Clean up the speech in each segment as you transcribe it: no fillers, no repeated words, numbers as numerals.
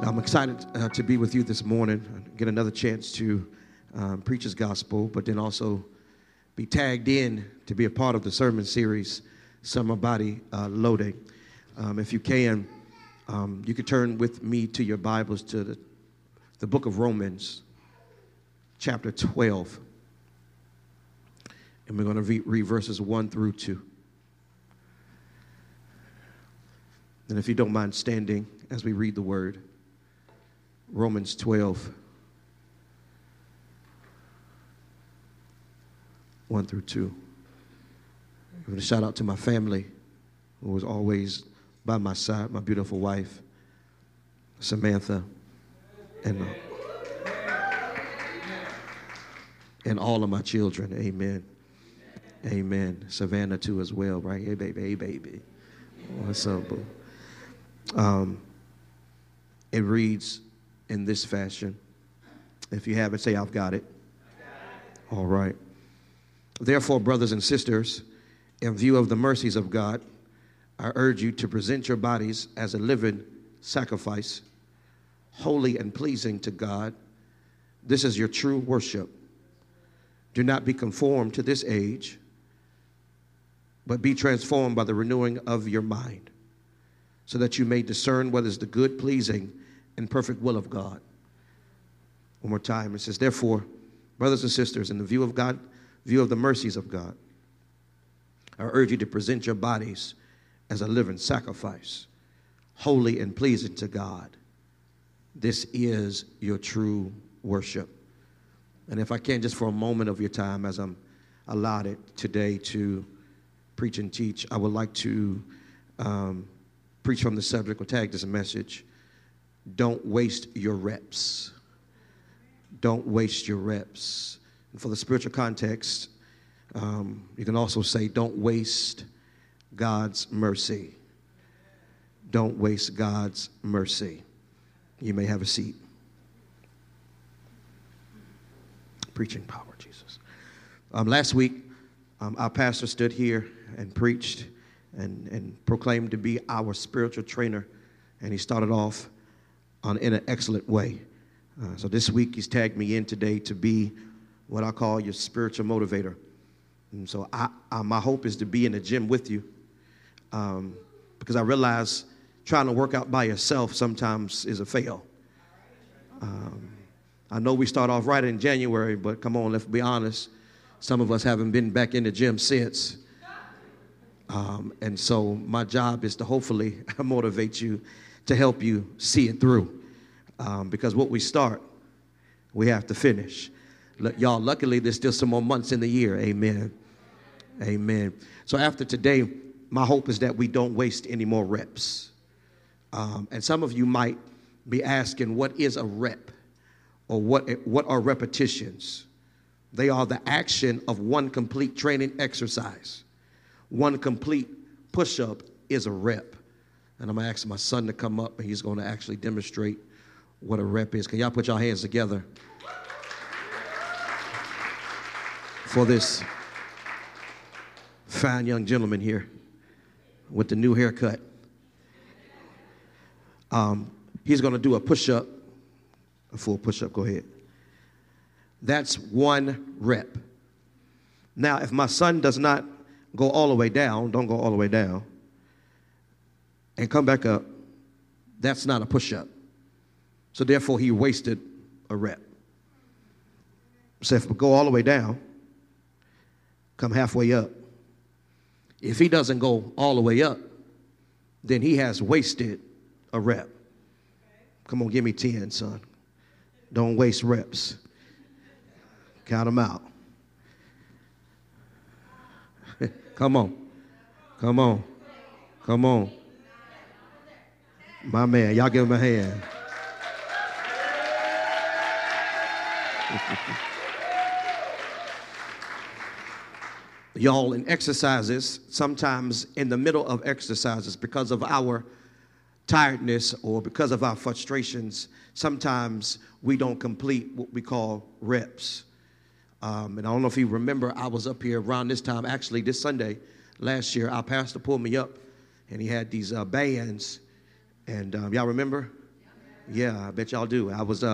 I'm excited to be with you this morning, get another chance to preach His gospel, but then also be tagged in to be a part of the sermon series, Summer Body Loading. If you can, you could turn with me to your Bibles to the book of Romans, chapter 12. And we're going to read verses 1 through 2. And if you don't mind standing as we read the word, Romans 12, 1 through 2. I'm going to shout out to my family, who was always by my side, my beautiful wife, Samantha, and all of my children. Amen. Amen. Savannah, too, as well, right? Hey, baby. Hey, baby. What's up, boo? It reads in this fashion. If you have it, say, I've got it. All right. Therefore, brothers and sisters, in view of the mercies of God, I urge you to present your bodies as a living sacrifice, holy and pleasing to God. This is your true worship. Do not be conformed to this age, but be transformed by the renewing of your mind, so that you may discern what is the good, pleasing, and perfect will of God. One more time. It says, therefore, brothers and sisters, in the view of the mercies of God, I urge you to present your bodies as a living sacrifice, holy and pleasing to God. This is your true worship. And if I can, just for a moment of your time, as I'm allotted today to preach and teach, I would like to preach from the subject or tag this message. Don't waste your reps. Don't waste your reps. And for the spiritual context, you can also say, don't waste God's mercy. Don't waste God's mercy. You may have a seat. Preaching power, Jesus. Last week, our pastor stood here and preached and proclaimed to be our spiritual trainer. And he started off in an excellent way. So this week, he's tagged me in today to be what I call your spiritual motivator. And so my hope is to be in the gym with you, because I realize trying to work out by yourself sometimes is a fail. I know we start off right in January, but come on, let's be honest. Some of us haven't been back in the gym since. And so my job is to hopefully motivate you, to help you see it through. Because what we start, we have to finish. Y'all, luckily, there's still some more months in the year. Amen. Amen. So after today, my hope is that we don't waste any more reps. And some of you might be asking, what is a rep? Or what are repetitions? They are the action of one complete training exercise. One complete push-up is a rep. And I'm going to ask my son to come up, and he's going to actually demonstrate what a rep is. Can y'all put your hands together for this fine young gentleman here with the new haircut? He's going to do a push-up, a full push-up. Go ahead. That's one rep. Now, if my son does not go all the way down, don't go all the way down, and come back up, that's not a push-up. So therefore, he wasted a rep. So if we go all the way down, come halfway up. If he doesn't go all the way up, then he has wasted a rep. Come on, give me 10, son. Don't waste reps. Count them out. Come on. Come on. Come on. My man, y'all give him a hand. Y'all, in exercises, sometimes in the middle of exercises, because of our tiredness or because of our frustrations, sometimes we don't complete what we call reps. And I don't know if you remember, I was up here around this time, actually this Sunday last year. Our pastor pulled me up, and he had these bands. And y'all remember? Yeah, I bet y'all do. I was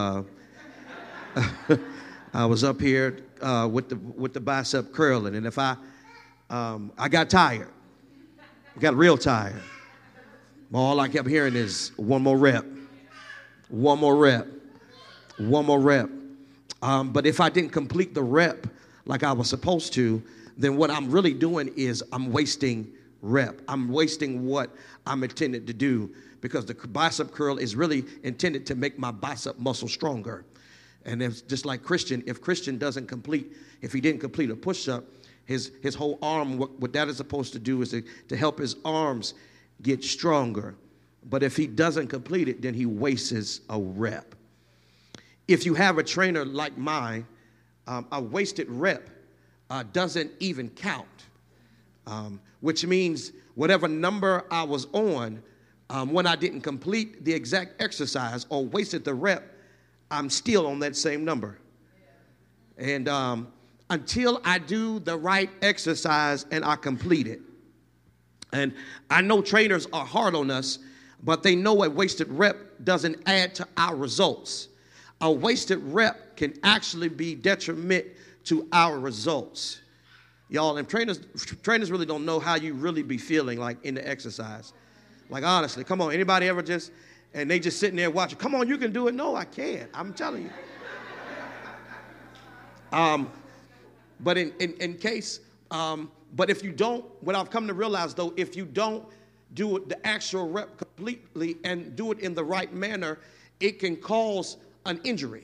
I was up here with the bicep curling, and if I got tired, got real tired. All I kept hearing is one more rep, one more rep, one more rep. But if I didn't complete the rep like I was supposed to, then what I'm really doing is I'm wasting rep. I'm wasting what I'm intended to do, because the bicep curl is really intended to make my bicep muscle stronger. And it's just like Christian, if Christian if he didn't complete a push-up, his whole arm, what that is supposed to do is to help his arms get stronger. But if he doesn't complete it, then he wastes a rep. If you have a trainer like mine, a wasted rep doesn't even count, which means whatever number I was on, when I didn't complete the exact exercise or wasted the rep, I'm still on that same number. And until I do the right exercise and I complete it. And I know trainers are hard on us, but they know a wasted rep doesn't add to our results. A wasted rep can actually be detriment to our results. Y'all, and trainers really don't know how you really be feeling like in the exercise. Like, honestly, come on, anybody ever and they just sitting there watching, come on, you can do it. No, I can't. I'm telling you. But but if you don't, what I've come to realize though, if you don't do it, the actual rep completely and do it in the right manner, it can cause an injury.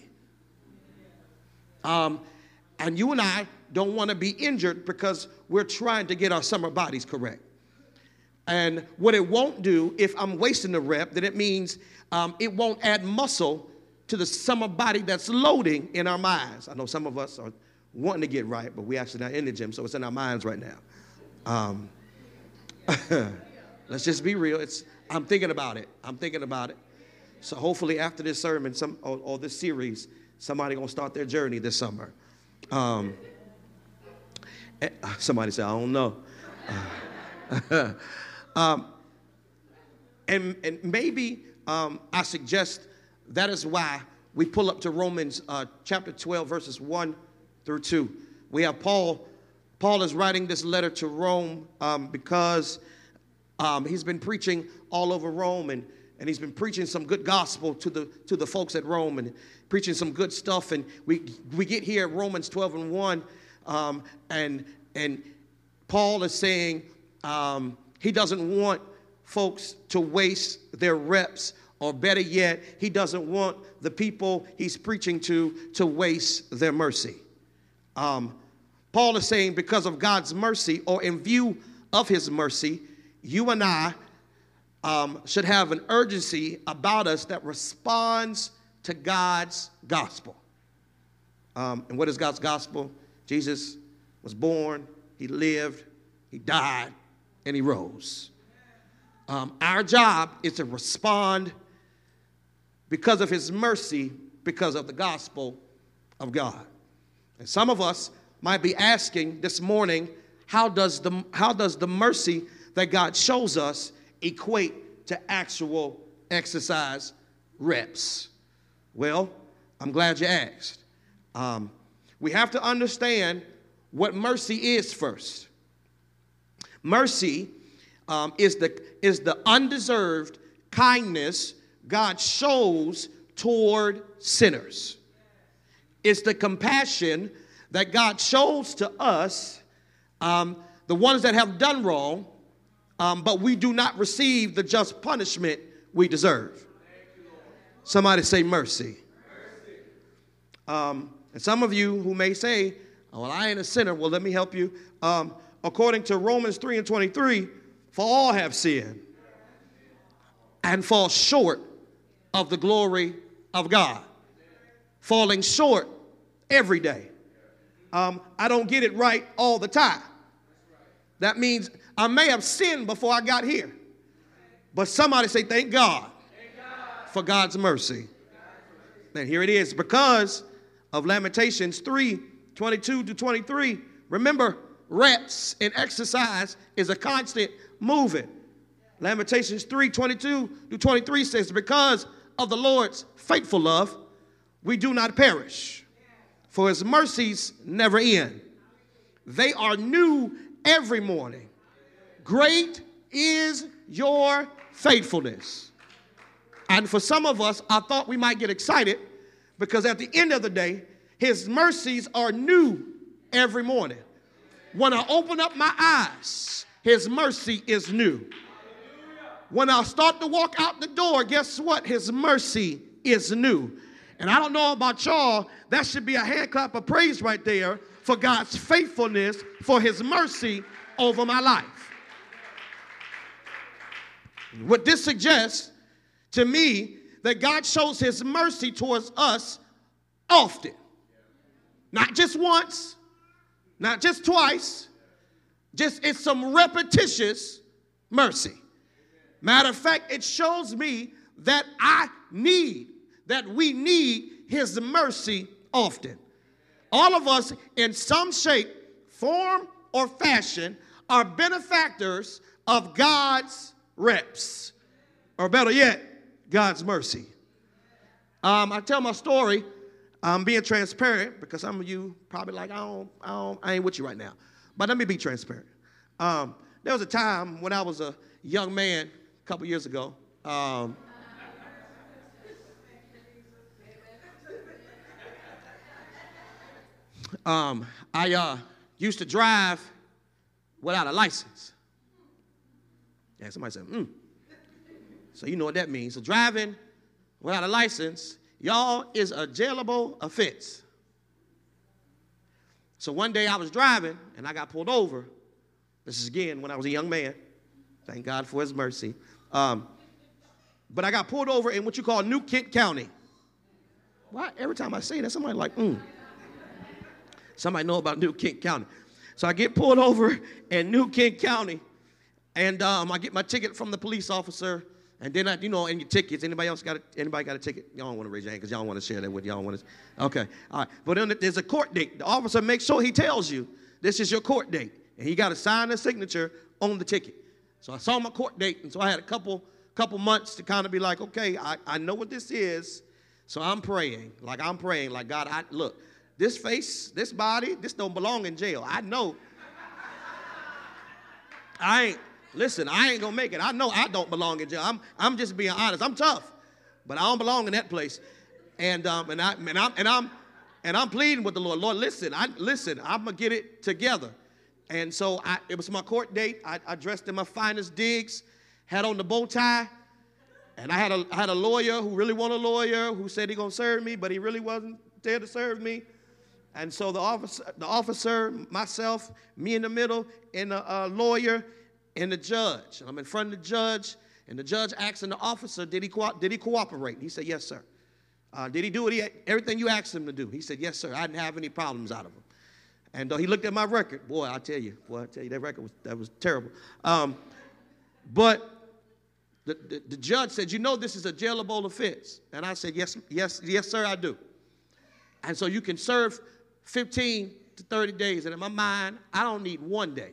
And you and I don't want to be injured because we're trying to get our summer bodies correct. And what it won't do, if I'm wasting the rep, then it means it won't add muscle to the summer body that's loading in our minds. I know some of us are wanting to get right, but we actually not in the gym, so it's in our minds right now. Let's just be real. I'm thinking about it. So hopefully after this sermon or this series, somebody going to start their journey this summer. Somebody say, I don't know. And maybe I suggest that is why we pull up to Romans chapter 12, verses 1 through 2. We have Paul. Paul is writing this letter to Rome because he's been preaching all over Rome, and he's been preaching some good gospel to the folks at Rome, and preaching some good stuff. And we get here at Romans 12 and 1, and Paul is saying he doesn't want folks to waste their reps, or better yet, he doesn't want the people he's preaching to waste their mercy. Paul is saying because of God's mercy, or in view of his mercy, you and I should have an urgency about us that responds to God's gospel. And what is God's gospel? Jesus was born, he lived, he died, and he rose. Our job is to respond because of his mercy, because of the gospel of God. And some of us might be asking this morning, how does the mercy that God shows us equate to actual exercise reps? Well, I'm glad you asked. We have to understand what mercy is first. Mercy is the undeserved kindness God shows toward sinners. It's the compassion that God shows to us, the ones that have done wrong, but we do not receive the just punishment we deserve. Somebody say mercy. And some of you who may say, oh, well, I ain't a sinner. Well, let me help you. According to Romans 3 and 23, for all have sinned and fall short of the glory of God. Falling short every day. I don't get it right all the time. That means I may have sinned before I got here. But somebody say, thank God for God's mercy. And here it is. Because of Lamentations 3, 22 to 23. Remember, reps in exercise is a constant moving. Lamentations 3, 22 to 23 says, because of the Lord's faithful love, we do not perish, for his mercies never end. They are new every morning. Great is your faithfulness. And for some of us, I thought we might get excited because at the end of the day, his mercies are new every morning. When I open up my eyes, his mercy is new. When I start to walk out the door, guess what? His mercy is new. And I don't know about y'all, that should be a hand clap of praise right there for God's faithfulness, for his mercy over my life. What this suggests to me, that God shows his mercy towards us often. Not just once, not just twice, just it's some repetitious mercy. Matter of fact, it shows me that we need his mercy often. All of us, in some shape, form, or fashion, are benefactors of God's reps. Or better yet, God's mercy. I tell my story. I'm being transparent because some of you probably like, I ain't with you right now. But let me be transparent. There was a time when I was a young man a couple years ago. I used to drive without a license. Yeah, somebody said, So you know what that means. So driving without a license, y'all, is a jailable offense. So one day I was driving and I got pulled over. This is again when I was a young man. Thank God for his mercy. But I got pulled over in what you call New Kent County. Why? Every time I say that, somebody like, Somebody know about New Kent County. So I get pulled over in New Kent County. And I get my ticket from the police officer, and then in your tickets, anybody got a ticket? Y'all don't want to raise your hand because y'all don't want to share that with y'all. Okay, all right. But then there's a court date. The officer makes sure he tells you this is your court date, and he got to sign a signature on the ticket. So I saw my court date, and so I had a couple months to kind of be like, okay, I know what this is, so I'm praying, like God, look, this face, this body, this don't belong in jail. I know. Listen, I ain't gonna make it. I know I don't belong in jail. I'm just being honest. I'm tough, but I don't belong in that place. And I'm pleading with the Lord. Lord, listen. I'm gonna get it together. And so it was my court date. I dressed in my finest digs, had on the bow tie, and I had a lawyer who really wanted a lawyer who said he gonna serve me, but he really wasn't there to serve me. And so the officer, myself, me in the middle, and a lawyer. And the judge, and I'm in front of the judge, and the judge asking the officer, did he cooperate? He said, yes, sir. Did he do everything you asked him to do? He said, yes, sir. I didn't have any problems out of him. And he looked at my record. Boy, I tell you, that record was terrible. But the judge said, this is a jailable offense. And I said, yes, sir, I do. And so you can serve 15 to 30 days. And in my mind, I don't need 1 day.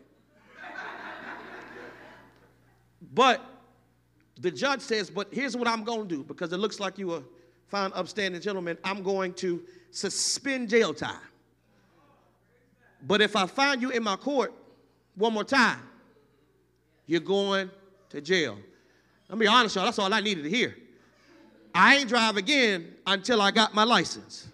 But the judge says, but here's what I'm going to do, because it looks like you a fine, upstanding gentleman. I'm going to suspend jail time. But if I find you in my court one more time, you're going to jail. Let me be honest, y'all, that's all I needed to hear. I ain't drive again until I got my license.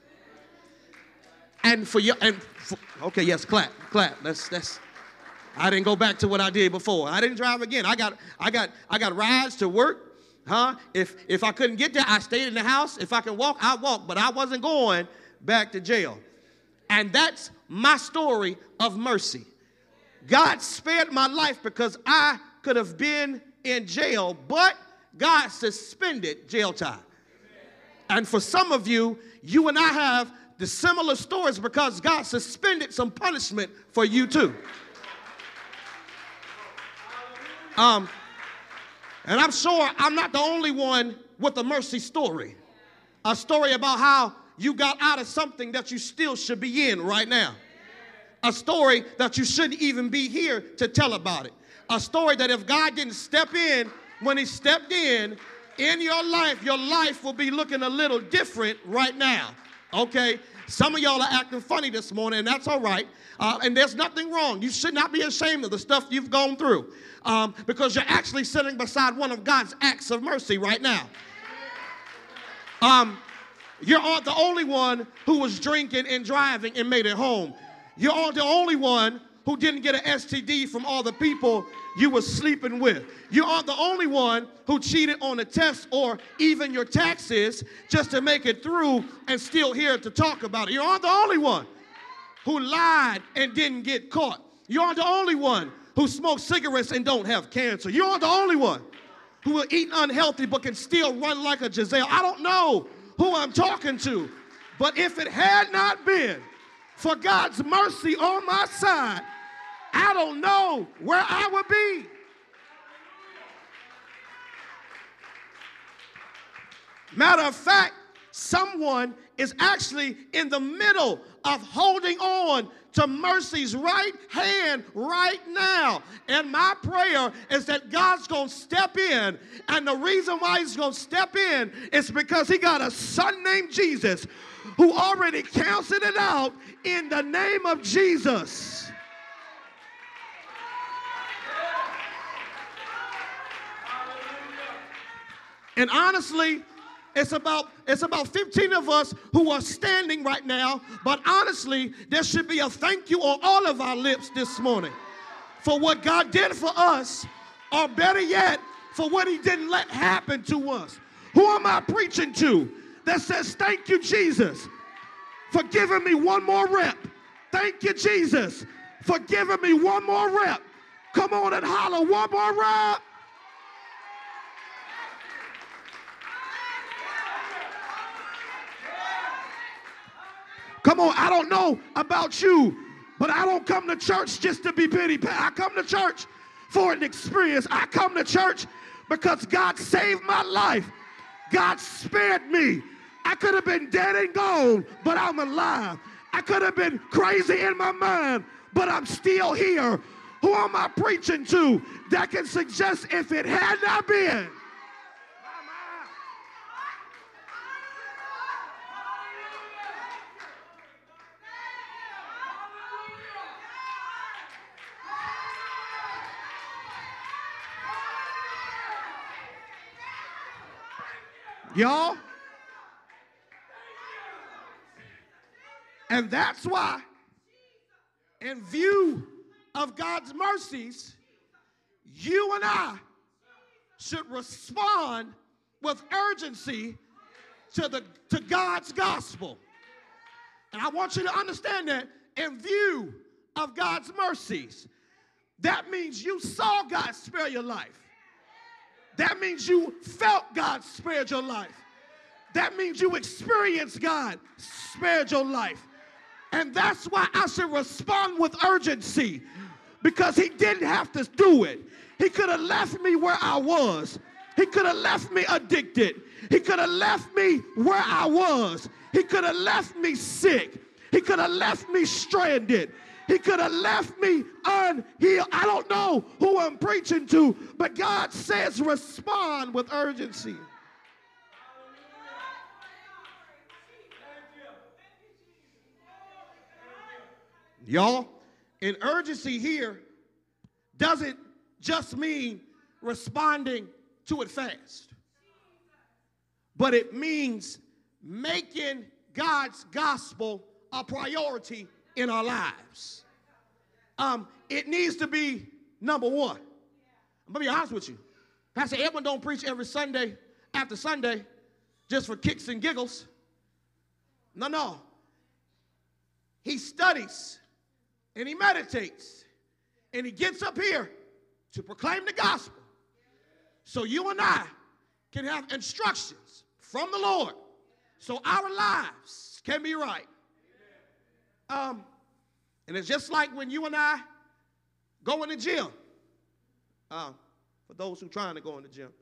Okay, yes, clap. That's. I didn't go back to what I did before. I didn't drive again. I got rides to work. If I couldn't get there, I stayed in the house. If I can walk, I walk. But I wasn't going back to jail. And that's my story of mercy. God spared my life because I could have been in jail, but God suspended jail time. And for some of you, you and I have the similar stories because God suspended some punishment for you too. And I'm sure I'm not the only one with a mercy story. A story about how you got out of something that you still should be in right now. A story that you shouldn't even be here to tell about it. A story that if God didn't step in when he stepped in, in your life will be looking a little different right now, okay? Some of y'all are acting funny this morning, and that's all right. And there's nothing wrong. You should not be ashamed of the stuff you've gone through because you're actually sitting beside one of God's acts of mercy right now. You aren't the only one who was drinking and driving and made it home. You aren't the only one who didn't get an STD from all the people you were sleeping with. You aren't the only one who cheated on a test or even your taxes just to make it through and still here to talk about it. You aren't the only one who lied and didn't get caught. You aren't the only one who smoked cigarettes and don't have cancer. You aren't the only one who will eat unhealthy but can still run like a Giselle. I don't know who I'm talking to, but if it had not been for God's mercy on my side, I don't know where I would be. Matter of fact, someone is actually in the middle of holding on to mercy's right hand right now. And my prayer is that God's going to step in. And the reason why he's going to step in is because he got a son named Jesus who already canceled it out in the name of Jesus. And honestly, it's about 15 of us who are standing right now, but honestly, there should be a thank you on all of our lips this morning for what God did for us, or better yet, for what he didn't let happen to us. Who am I preaching to that says, thank you, Jesus, for giving me one more rep? Thank you, Jesus, for giving me one more rep. Come on and holler, one more rep. Come on, I don't know about you, but I don't come to church just to be pity. I come to church for an experience. I come to church because God saved my life. God spared me. I could have been dead and gone, but I'm alive. I could have been crazy in my mind, but I'm still here. Who am I preaching to that can suggest if it had not been? Y'all, and that's why, in view of God's mercies, you and I should respond with urgency to God's gospel. And I want you to understand that in view of God's mercies, that means you saw God spare your life. That means you felt God spared your life. That means you experienced God spared your life. And that's why I should respond with urgency, because he didn't have to do it. He could have left me where I was. He could have left me addicted. He could have left me where I was. He could have left me sick. He could have left me stranded. He could have left me unhealed. I don't know who I'm preaching to, but God says respond with urgency. Y'all, and urgency here doesn't just mean responding to it fast, but it means making God's gospel a priority in our lives. It needs to be number one. I'm going to be honest with you. Pastor Edwin don't preach every Sunday after Sunday just for kicks and giggles. No. He studies and he meditates and he gets up here to proclaim the gospel so you and I can have instructions from the Lord so our lives can be right. And it's just like when you and I go in the gym. For those who are trying to go in the gym.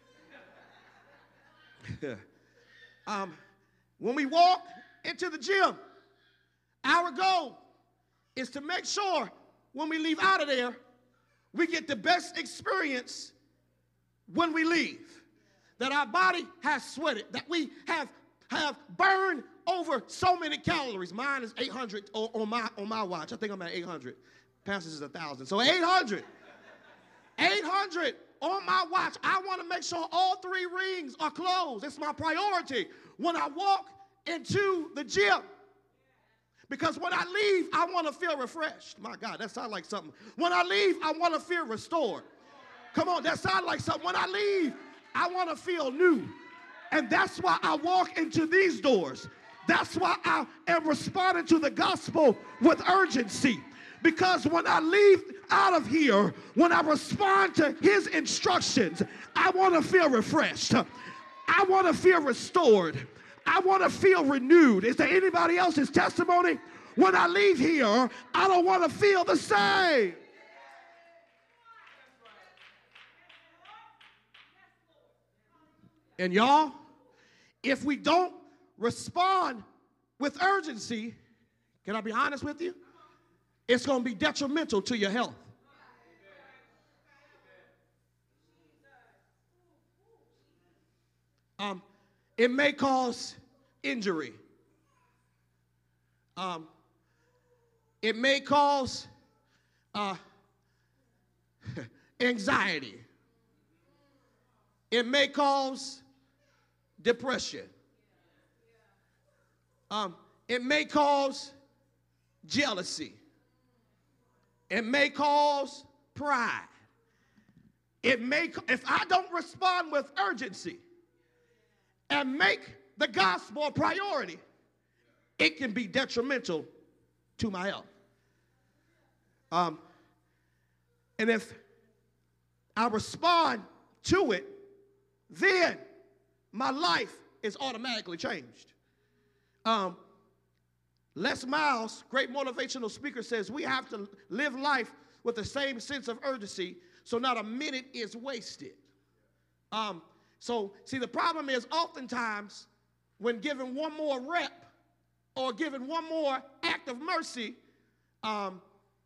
When we walk into the gym, our goal is to make sure when we leave out of there, we get the best experience when we leave. that our body has sweated, that we have burned over so many calories. Mine is 800 on my watch. I think I'm at 800. Pastor's is 1,000. So 800. 800 on my watch. I want to make sure all 3 rings are closed. It's my priority when I walk into the gym. Because when I leave, I want to feel refreshed. My God, that sounds like something. When I leave, I want to feel restored. Come on, that sounds like something. When I leave, I want to feel new. And that's why I walk into these doors. That's why I am responding to the gospel with urgency. Because when I leave out of here, when I respond to his instructions, I want to feel refreshed. I want to feel restored. I want to feel renewed. Is there anybody else's testimony? When I leave here, I don't want to feel the same. And y'all, if we don't respond with urgency, can I be honest with you? It's going to be detrimental to your health. It may cause injury. It may cause anxiety. It may cause depression. It may cause jealousy. It may cause pride. If I don't respond with urgency and make the gospel a priority, it can be detrimental to my health. And if I respond to it, then my life is automatically changed. Les Miles, great motivational speaker, says we have to live life with the same sense of urgency so not a minute is wasted. So, see, the problem is oftentimes when given one more rep or given one more act of mercy, our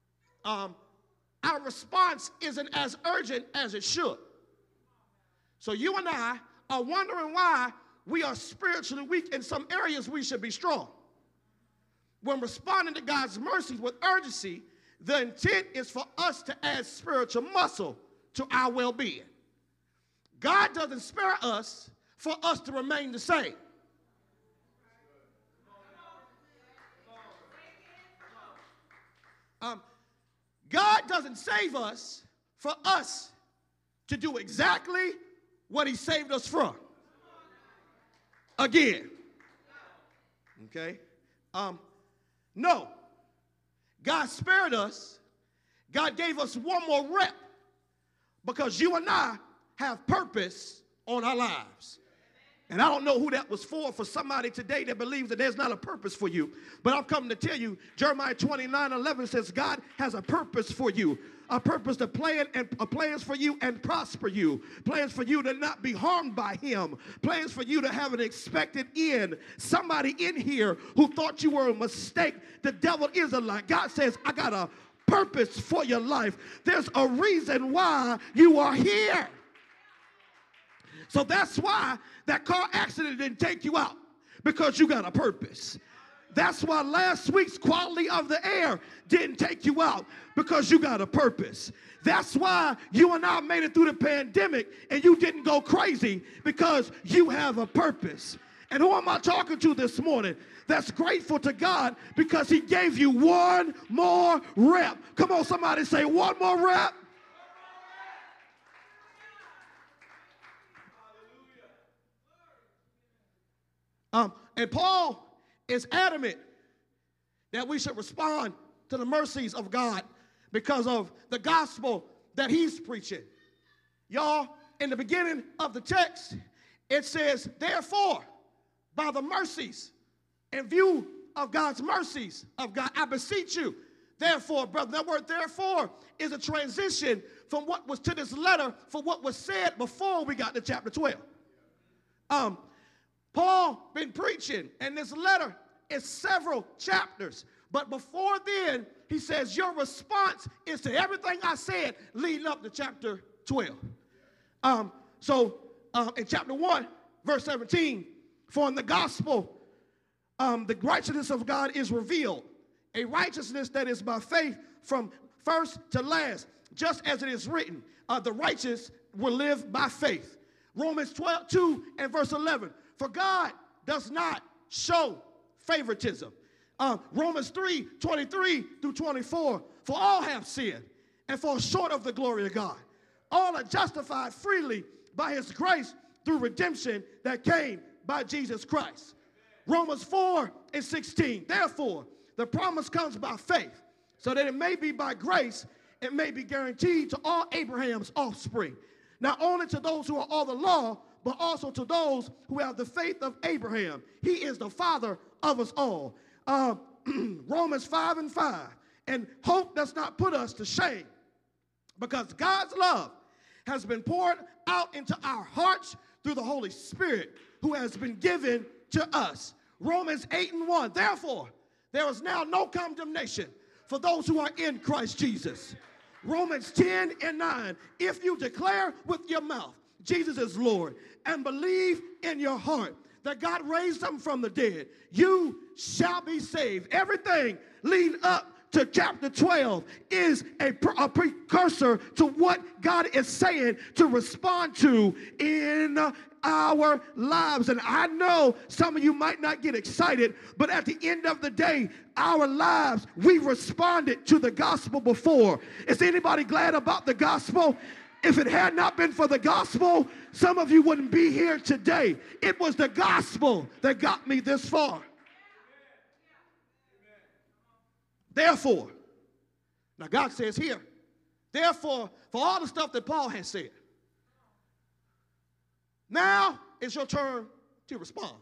response isn't as urgent as it should. So you and I are wondering why we are spiritually weak in some areas we should be strong. When responding to God's mercies with urgency, the intent is for us to add spiritual muscle to our well-being. God doesn't spare us for us to remain the same. God doesn't save us for us to do exactly what he saved us from. Again. Okay? No. God spared us. God gave us one more rep because you and I have purpose on our lives. And I don't know who that was for somebody today that believes that there's not a purpose for you. But I'm coming to tell you, Jeremiah 29:11 says God has a purpose for you. A purpose to plan and plans for you and prosper you. Plans for you to not be harmed by him. Plans for you to have an expected end. Somebody in here who thought you were a mistake, the devil is a lie. God says, I got a purpose for your life. There's a reason why you are here. So that's why that car accident didn't take you out, because you got a purpose. That's why last week's quality of the air didn't take you out, because you got a purpose. That's why you and I made it through the pandemic and you didn't go crazy, because you have a purpose. And who am I talking to this morning that's grateful to God because he gave you one more rep? Come on, somebody say one more rep. And Paul is adamant that we should respond to the mercies of God because of the gospel that he's preaching. Y'all, in the beginning of the text, it says, therefore, by the mercies, in view of God's mercies of God, I beseech you, therefore, brother. That word therefore is a transition from what was to this letter for what was said before we got to chapter 12. Paul been preaching, and this letter is several chapters. But before then, he says, your response is to everything I said leading up to chapter 12. So in chapter 1, verse 17, for in the gospel, the righteousness of God is revealed, a righteousness that is by faith from first to last, just as it is written, the righteous will live by faith. Romans 2 and verse 11, for God does not show favoritism. Romans 3, 23 through 24, for all have sinned and fall short of the glory of God. All are justified freely by his grace through redemption that came by Jesus Christ. Romans 4 and 16, therefore, the promise comes by faith, so that it may be by grace, it may be guaranteed to all Abraham's offspring, not only to those who are all the law, but also to those who have the faith of Abraham. He is the father of us all. Romans 5 and 5, and hope does not put us to shame, because God's love has been poured out into our hearts through the Holy Spirit who has been given to us. Romans 8 and 1, therefore, there is now no condemnation for those who are in Christ Jesus. Romans 10 and 9, if you declare with your mouth Jesus is Lord and believe in your heart that God raised him from the dead, you shall be saved. Everything leading up to chapter 12 is a precursor to what God is saying to respond to in our lives. And I know some of you might not get excited, but at the end of the day, our lives, we responded to the gospel before. Is anybody glad about the gospel? If it had not been for the gospel, some of you wouldn't be here today. It was the gospel that got me this far. Therefore, now God says here, therefore, for all the stuff that Paul has said, now it's your turn to respond.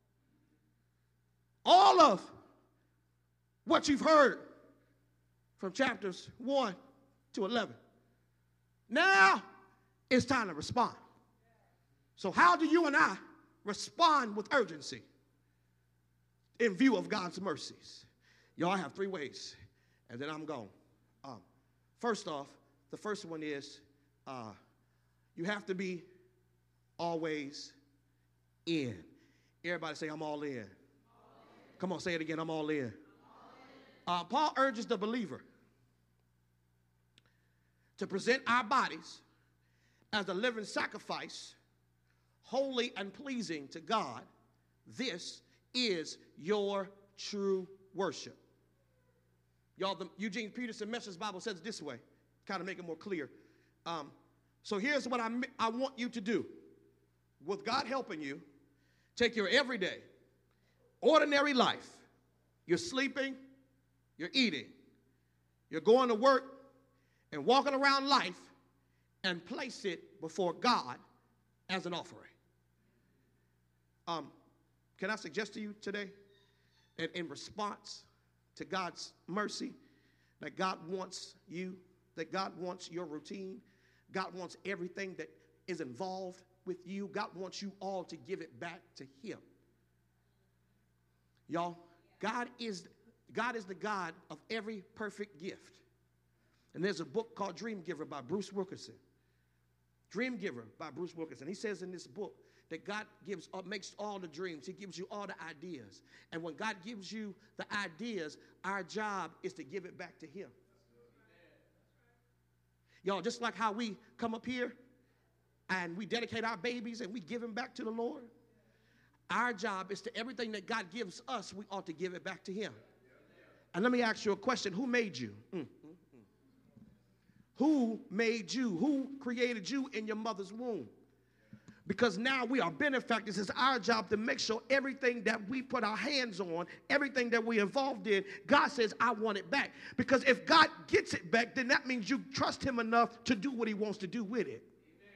All of what you've heard from chapters 1 to 11, now it's time to respond. So how do you and I respond with urgency in view of God's mercies? Y'all, I have 3 ways, and then I'm gone. First off, the first one is you have to be always in. Everybody say, I'm all in. Come on, say it again, I'm all in. Paul urges the believer to present our bodies as a living sacrifice, holy and pleasing to God. This is your true worship. Y'all, the Eugene Peterson Message Bible says it this way, kind of make it more clear. So here's what I want you to do. With God helping you, take your everyday, ordinary life. You're sleeping, you're eating, you're going to work and walking around life, and place it before God as an offering. Can I suggest to you today, in response to God's mercy, that God wants you, that God wants your routine, God wants everything that is involved with you, God wants you all to give it back to him. Y'all, God is the God of every perfect gift. And there's a book called Dream Giver by Bruce Wilkinson. Dream Giver by Bruce Wilkinson. He says in this book that God makes all the dreams. He gives you all the ideas. And when God gives you the ideas, our job is to give it back to him. Y'all, just like how we come up here and we dedicate our babies and we give them back to the Lord, our job is to everything that God gives us, we ought to give it back to him. And let me ask you a question. Who made you? Who made you? Who created you in your mother's womb? Because now we are benefactors. It's our job to make sure everything that we put our hands on, everything that we're involved in, God says, I want it back. Because if God gets it back, then that means you trust him enough to do what he wants to do with it.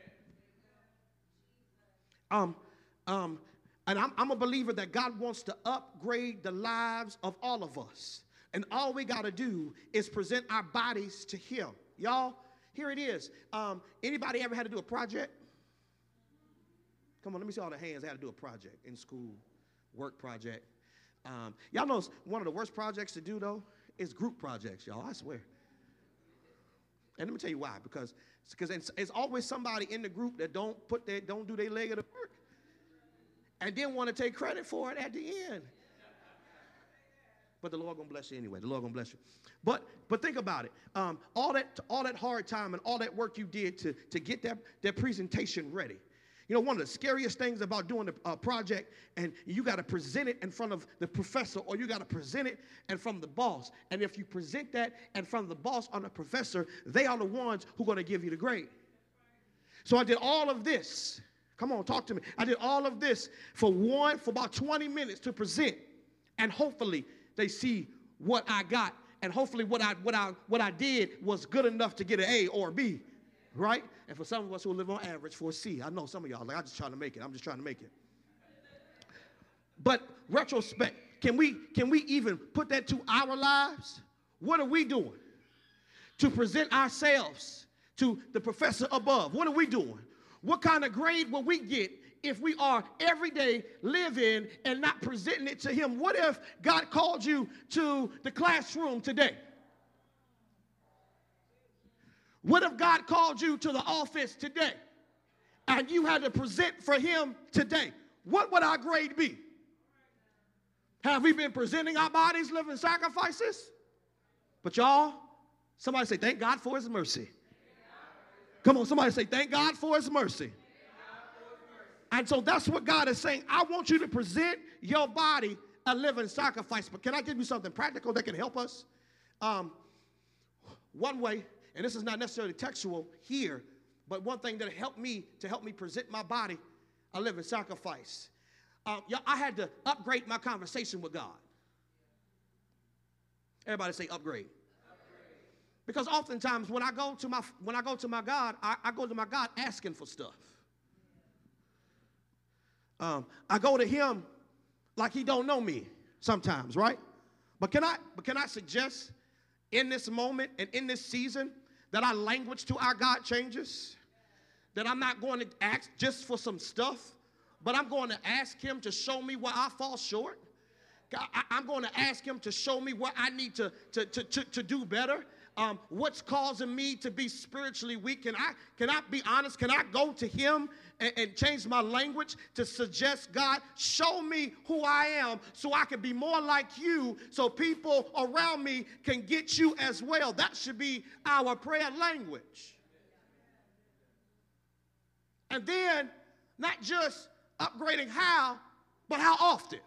And I'm a believer that God wants to upgrade the lives of all of us. And all we got to do is present our bodies to him. Y'all, here it is. Anybody ever had to do a project? Come on, let me see all the hands that had to do a project in school, work project. Y'all know one of the worst projects to do, though, is group projects, y'all, I swear. And let me tell you why. Because it's always somebody in the group that don't do their leg of the work and then want to take credit for it at the end. But the Lord gonna bless you anyway. The Lord gonna bless you. But think about it. All that hard time and all that work you did to get that presentation ready. You know, one of the scariest things about doing a project, and you got to present it in front of the professor, or you got to present it in front of the boss. And if you present that in front of the boss or the professor, they are the ones who are going to give you the grade. So I did all of this. Come on, talk to me. I did all of this for about 20 minutes to present, and hopefully they see what I got, and hopefully what I did was good enough to get an A or a B. Right? And for some of us who live on average for a C, I know some of y'all, like, I'm just trying to make it. I'm just trying to make it. But retrospect, can we even put that to our lives? What are we doing to present ourselves to the professor above? What are we doing? What kind of grade will we get if we are every day living and not presenting it to him? What if God called you to the classroom today? What if God called you to the office today and you had to present for him today? What would our grade be? Have we been presenting our bodies, living sacrifices? But y'all, somebody say, thank God for his mercy. Come on, somebody say, thank God for his mercy. And so that's what God is saying. I want you to present your body a living sacrifice. But can I give you something practical that can help us? One way. And this is not necessarily textual here, but one thing that helped me present my body a living sacrifice. I had to upgrade my conversation with God. Everybody say upgrade. Because oftentimes when I go to my God, I go to my God asking for stuff. I go to him like he don't know me sometimes, right? But can I suggest in this moment and in this season that our language to our God changes? That I'm not going to ask just for some stuff, but I'm going to ask him to show me where I fall short. I'm going to ask him to show me what I need to do better. What's causing me to be spiritually weak? Can I be honest? Can I go to him and change my language to suggest, God, show me who I am so I can be more like you, so people around me can get you as well? That should be our prayer language. And then not just upgrading how, but how often.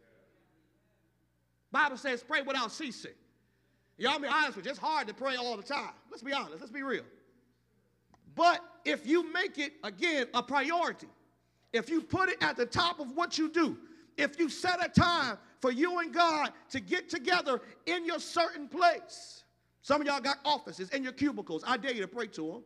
Bible says pray without ceasing. Y'all be honest with you, it's hard to pray all the time. Let's be honest, let's be real. But if you make it, again, a priority, if you put it at the top of what you do, if you set a time for you and God to get together in your certain place. Some of y'all got offices in your cubicles. I dare you to pray to them.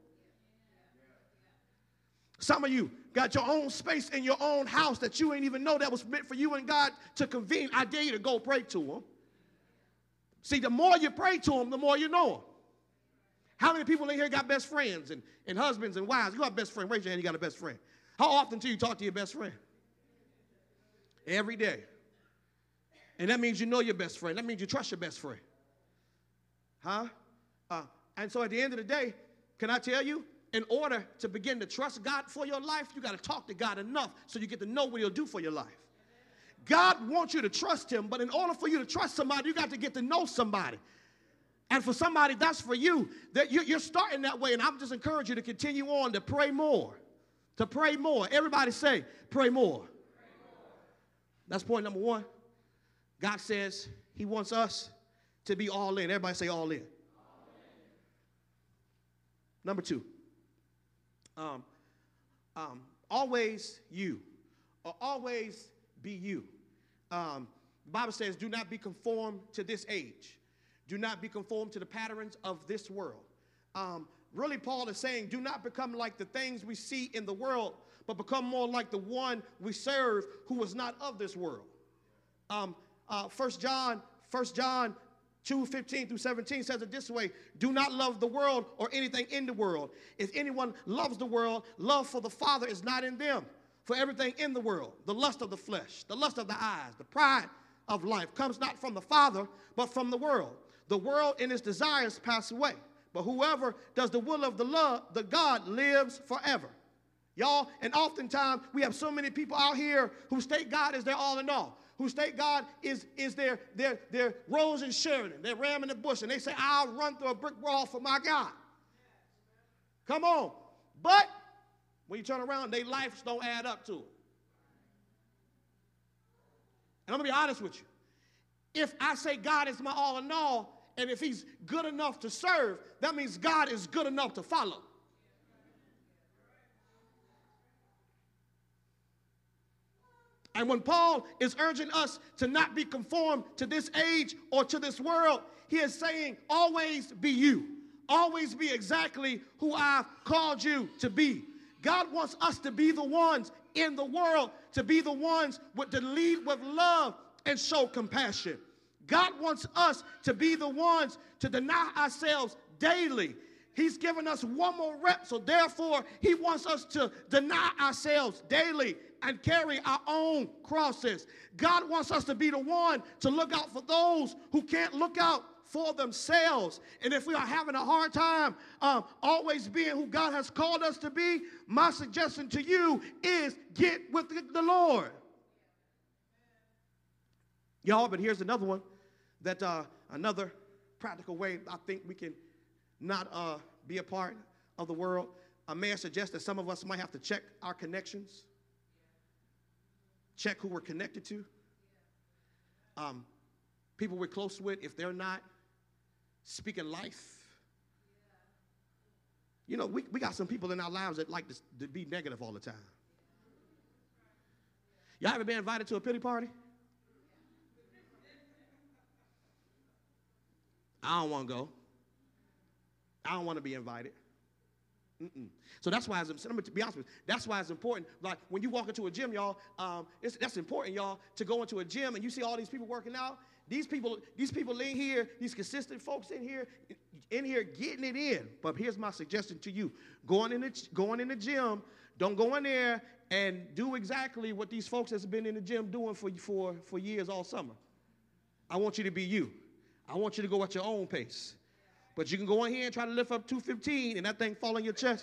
Some of you got your own space in your own house that you ain't even know that was meant for you and God to convene. I dare you to go pray to them. See, the more you pray to them, the more you know them. How many people in here got best friends and husbands and wives? You got a best friend. Raise your hand, you got a best friend. How often do you talk to your best friend? Every day. And that means you know your best friend. That means you trust your best friend. Huh? And so at the end of the day, can I tell you, in order to begin to trust God for your life, you got to talk to God enough so you get to know what he'll do for your life. God wants you to trust him, but in order for you to trust somebody, you got to get to know somebody. And for somebody, that's for you. That you're starting that way, and I'm just encouraging you to continue on to pray more. To pray more. Everybody say, pray more. That's point number one. God says he wants us to be all in. Everybody say all in. Number two. Always you. Or always be you. The Bible says, do not be conformed to this age. Do not be conformed to the patterns of this world. Really, Paul is saying, do not become like the things we see in the world, but become more like the one we serve who is not of this world. 1 John 2:15 through 17 says it this way: do not love the world or anything in the world. If anyone loves the world, love for the Father is not in them. For everything in the world, the lust of the flesh, the lust of the eyes, the pride of life comes not from the Father, but from the world. The world and its desires pass away, But whoever does the will of the God lives forever. Y'all, and oftentimes we have so many people out here who state God is their all in all, who state God is their Rose and Sheridan, their ram in the bush, and they say, I'll run through a brick wall for my God. Come on. But when you turn around, their lives don't add up to it. And I'm going to be honest with you. If I say God is my all in all, and if he's good enough to serve, that means God is good enough to follow. And when Paul is urging us to not be conformed to this age or to this world, he is saying, always be you. Always be exactly who I've called you to be. God wants us to be the ones in the world, to be the ones to lead with love and show compassion. God wants us to be the ones to deny ourselves daily. He's given us one more rep, so therefore he wants us to deny ourselves daily and carry our own crosses. God wants us to be the one to look out for those who can't look out for themselves. And if we are having a hard time always being who God has called us to be, my suggestion to you is get with the Lord. Y'all, but here's another one that another practical way I think we can not be a part of the world. May I suggest that some of us might have to check our connections, check who we're connected to. People we're close with, if they're not speaking life. You know, we got some people in our lives that like to be negative all the time. Y'all ever been invited to a pity party? I don't want to go. I don't want to be invited. So that's why, I'm going to be honest with you, that's why it's important. Like when you walk into a gym, y'all, that's important, y'all, to go into a gym and you see all these people working out. These people in here, these consistent folks in here getting it in. But here's my suggestion to you. Going in the gym, don't go in there and do exactly what these folks that's been in the gym doing for years all summer. I want you to be you. I want you to go at your own pace. But you can go in here and try to lift up 215 and that thing fall on your chest.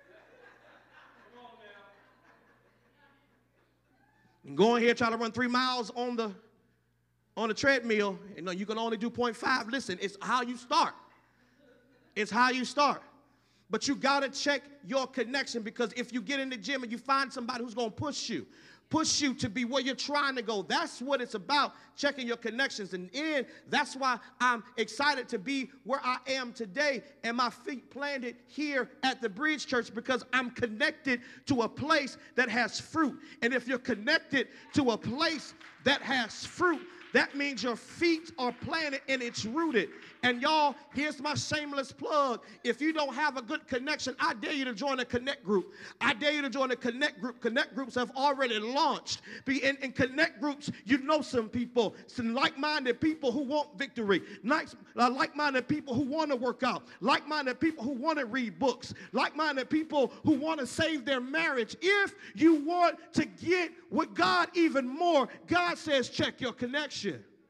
And go in here and try to run 3 miles on the treadmill. And no, you can only do 0.5. Listen, it's how you start. It's how you start. But you got to check your connection, because if you get in the gym and you find somebody who's going to push you to be where you're trying to go, that's what it's about, checking your connections. And that's why I'm excited to be where I am today and my feet planted here at the Bridge Church, because I'm connected to a place that has fruit. And if you're connected to a place that has fruit, that means your feet are planted and it's rooted. And y'all, here's my shameless plug. If you don't have a good connection, I dare you to join a connect group. I dare you to join a connect group. Connect groups have already launched. In connect groups, you know some people, some like-minded people who want victory, like-minded people who want to work out, like-minded people who want to read books, like-minded people who want to save their marriage. If you want to get with God even more, God says check your connection.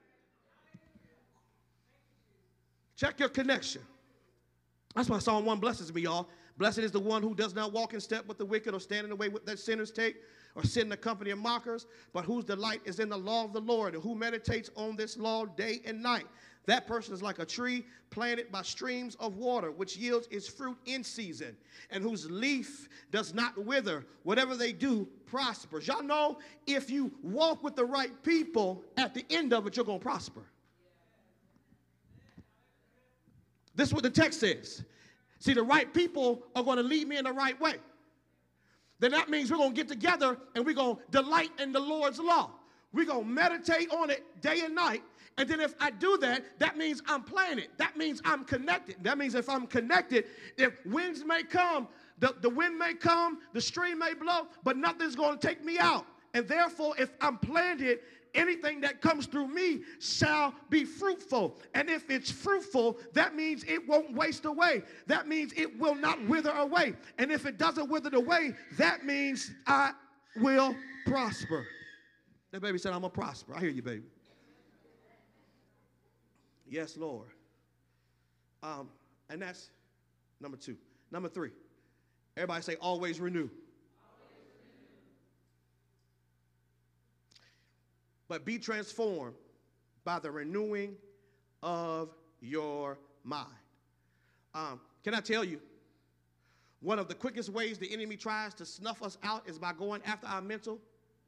Check your connection. That's why Psalm 1 blesses me, y'all. Blessed is the one who does not walk in step with the wicked, or stand in the way with that sinners take, or sit in the company of mockers, but whose delight is in the law of the Lord, and who meditates on this law day and night. That person is like a tree planted by streams of water, which yields its fruit in season, and whose leaf does not wither. Whatever they do prospers. Y'all know, if you walk with the right people, at the end of it, you're going to prosper. This is what the text says. See, the right people are going to lead me in the right way. Then that means we're going to get together and we're going to delight in the Lord's law. We're going to meditate on it day and night. And then if I do that, that means I'm planted. That means I'm connected. That means if I'm connected, if winds may come, the wind may come, the stream may blow, but nothing's going to take me out. And therefore, if I'm planted, anything that comes through me shall be fruitful. And if it's fruitful, that means it won't waste away. That means it will not wither away. And if it doesn't wither away, that means I will prosper. That baby said, I'm going to prosper. I hear you, baby. Yes, Lord. And that's Number two. Number three. Everybody say always renew. But be transformed by the renewing of your mind. Can I tell you, one of the quickest ways the enemy tries to snuff us out is by going after our mental.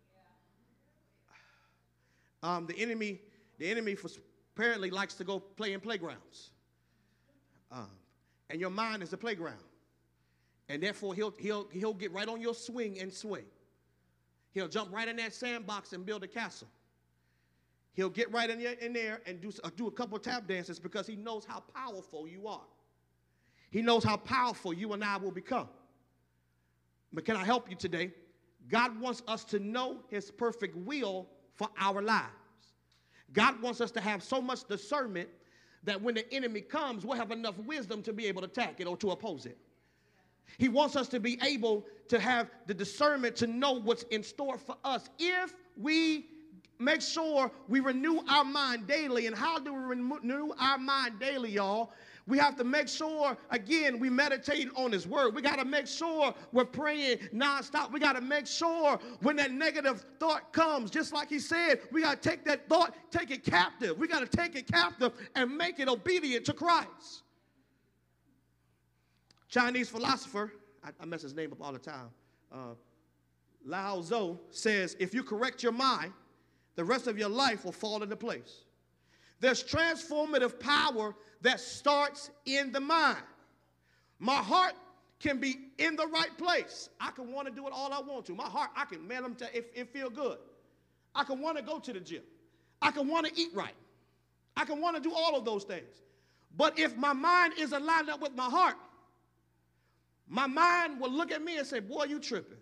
The enemy apparently likes to go play in playgrounds. And your mind is the playground. And therefore, he'll get right on your swing and swing. He'll jump right in that sandbox and build a castle. He'll get right in there and do a couple of tap dances because he knows how powerful you are. He knows how powerful you and I will become. But can I help you today? God wants us to know his perfect will for our lives. God wants us to have so much discernment that when the enemy comes, we'll have enough wisdom to be able to attack it or to oppose it. He wants us to be able to have the discernment to know what's in store for us if we make sure we renew our mind daily. And how do we renew our mind daily, y'all? We have to make sure, again, we meditate on his word. We got to make sure we're praying nonstop. We got to make sure when that negative thought comes, just like he said, we got to take that thought, take it captive. We got to take it captive and make it obedient to Christ. Chinese philosopher, I mess his name up all the time, Lao Tzu says, if you correct your mind, the rest of your life will fall into place. There's transformative power that starts in the mind. My heart can be in the right place. I can want to do it all I want to. My heart, I can, man, it feel good. I can want to go to the gym. I can want to eat right. I can want to do all of those things. But if my mind isn't lined up with my heart, my mind will look at me and say, boy, you tripping.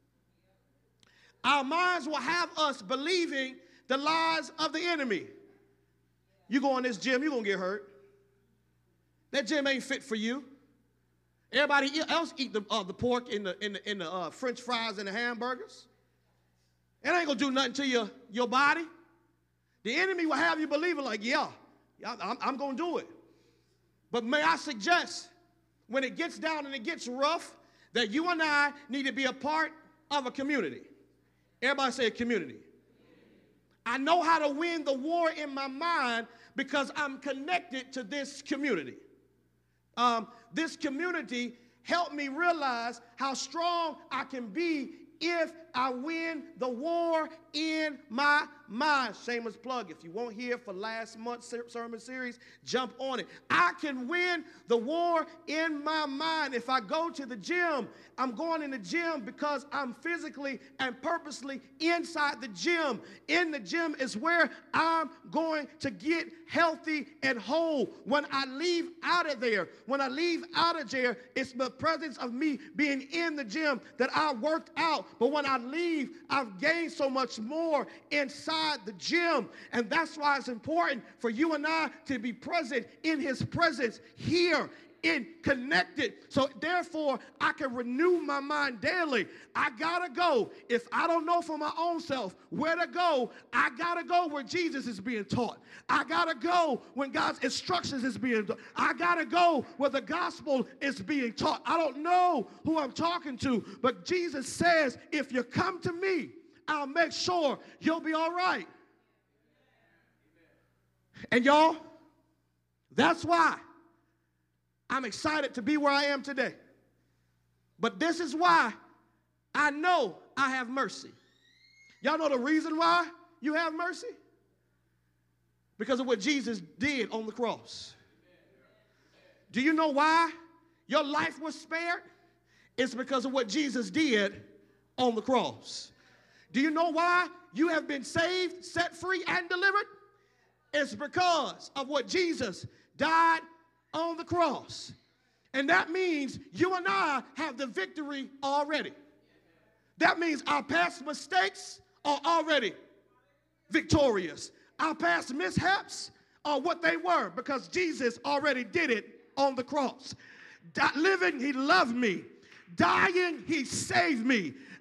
Our minds will have us believing the lies of the enemy. You go in this gym, you're going to get hurt. That gym ain't fit for you. Everybody else eat the pork in the French fries and the hamburgers. It ain't going to do nothing to your body. The enemy will have you believing like, yeah, I'm going to do it. But may I suggest, when it gets down and it gets rough, that you and I need to be a part of a community. Everybody say a community. I know how to win the war in my mind because I'm connected to this community. This community helped me realize how strong I can be if I win the war in my mind. Shameless plug. If you weren't here for last month's sermon series, jump on it. I can win the war in my mind. If I go to the gym, I'm going in the gym because I'm physically and purposely inside the gym. In the gym is where I'm going to get healthy and whole. When I leave out of there, it's the presence of me being in the gym that I worked out. But when I leave, I've gained so much more inside the gym. And that's why it's important for you and I to be present in his presence here, connected. So therefore, I can renew my mind daily. I gotta go. If I don't know for my own self where to go, I gotta go where Jesus is being taught. I gotta go when God's instructions is being taught. I gotta go where the gospel is being taught. I don't know who I'm talking to, but Jesus says, if you come to me, I'll make sure you'll be all right. And y'all, that's why I'm excited to be where I am today. But this is why I know I have mercy. Y'all know the reason why you have mercy? Because of what Jesus did on the cross. Do you know why your life was spared? It's because of what Jesus did on the cross. Do you know why you have been saved, set free, and delivered? It's because of what Jesus died on the cross. And that means you and I have the victory already. That means our past mistakes are already victorious. Our past mishaps are what they were because Jesus already did it on the cross. Living, he loved me. Dying, he saved me.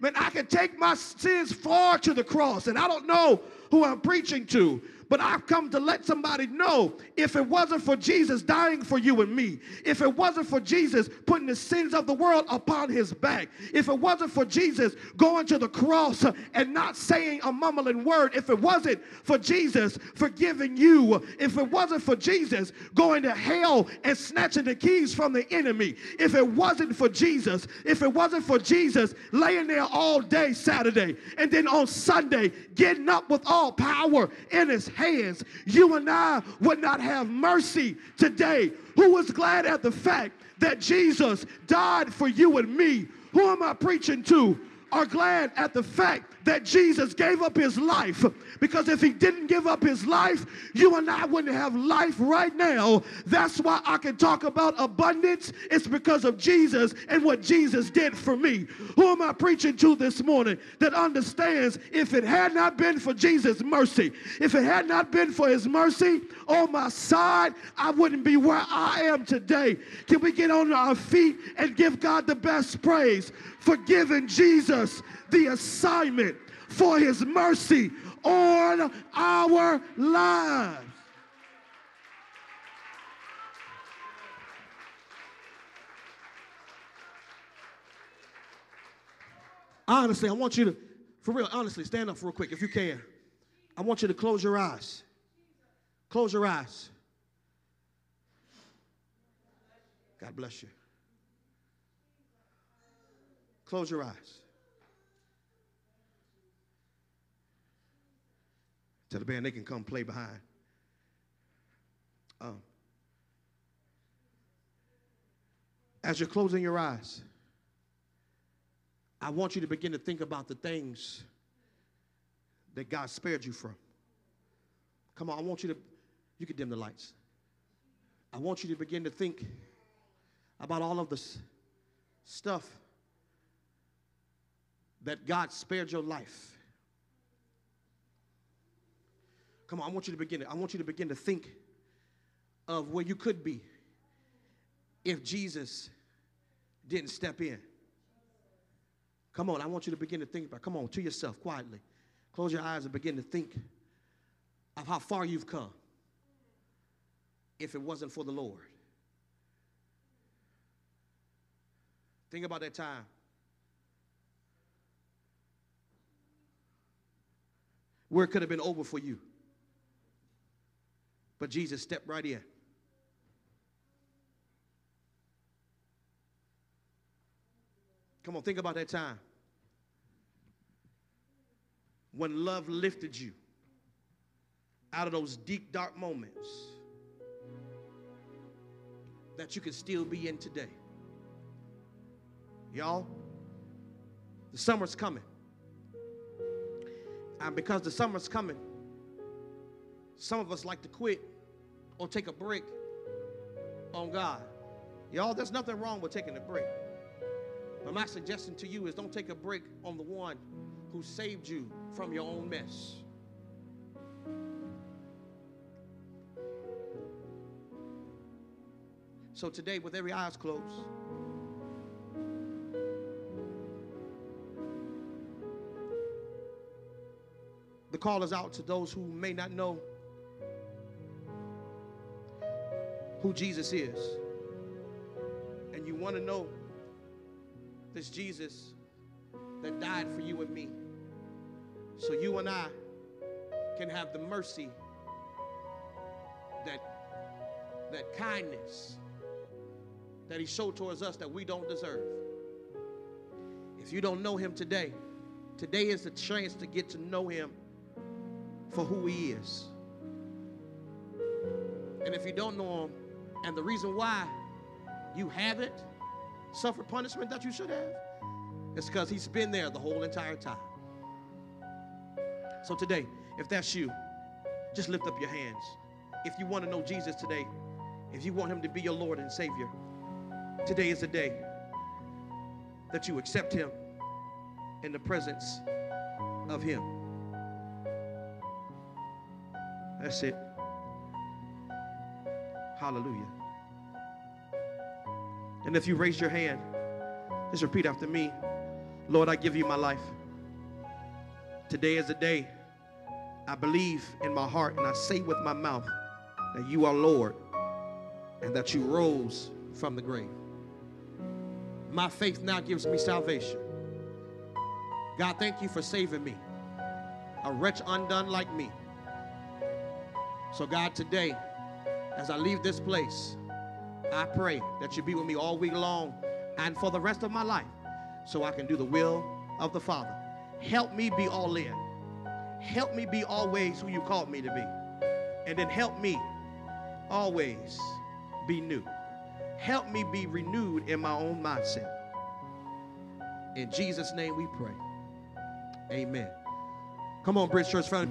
Man, I can take my sins far to the cross, and I don't know who I'm preaching to, but I've come to let somebody know, if it wasn't for Jesus dying for you and me, if it wasn't for Jesus putting the sins of the world upon his back, if it wasn't for Jesus going to the cross and not saying a mumbling word, if it wasn't for Jesus forgiving you, if it wasn't for Jesus going to hell and snatching the keys from the enemy, if it wasn't for Jesus, if it wasn't for Jesus laying there all day Saturday and then on Sunday getting up with all power in his hands, you and I would not have mercy today. Who is glad at the fact that Jesus died for you and me? Who am I preaching to? Are glad at the fact that Jesus gave up his life, because if he didn't give up his life, you and I wouldn't have life right now. That's why I can talk about abundance. It's because of Jesus and what Jesus did for me. Who am I preaching to this morning that understands, if it had not been for Jesus' mercy, if it had not been for his mercy on my side, I wouldn't be where I am today. Can we get on our feet and give God the best praise for giving Jesus the assignment for his mercy on our lives? Honestly, I want you to, for real, honestly, stand up real quick if you can. I want you to close your eyes. Close your eyes. God bless you. Close your eyes. Tell the band they can come play behind. As you're closing your eyes, I want you to begin to think about the things that God spared you from. Come on, I want you can dim the lights. I want you to begin to think about all of the stuff that God spared your life. Come on, I want you to begin to think of where you could be if Jesus didn't step in. Come on, I want you to begin to think about, come on, to yourself quietly. Close your eyes and begin to think of how far you've come if it wasn't for the Lord. Think about that time where it could have been over for you, but Jesus stepped right in. Come on, think about that time when love lifted you out of those deep, dark moments that you could still be in today. Y'all, the summer's coming. And because the summer's coming, some of us like to quit or take a break on God. Y'all, there's nothing wrong with taking a break. But my suggestion to you is don't take a break on the one who saved you from your own mess. So today, with every eyes closed, the call is out to those who may not know who Jesus is. And you want to know this Jesus that died for you and me, so you and I can have the mercy, that kindness that he showed towards us that we don't deserve. If you don't know him today, today is the chance to get to know him for who he is. And if you don't know him, and the reason why you haven't suffered punishment that you should have, it's because he's been there the whole entire time. So today, if that's you, just lift up your hands. If you want to know Jesus today, if you want him to be your Lord and Savior, today is the day that you accept him in the presence of him. That's it. Hallelujah. And if you raise your hand, just repeat after me. Lord, I give you my life. Today is the day I believe in my heart and I say with my mouth that you are Lord and that you rose from the grave. My faith now gives me salvation. God, thank you for saving me, a wretch undone like me. So God, today, as I leave this place, I pray that you be with me all week long and for the rest of my life so I can do the will of the Father. Help me be all in. Help me be always who you called me to be. And then help me always be new. Help me be renewed in my own mindset. In Jesus' name we pray. Amen. Come on, Bridge Church family.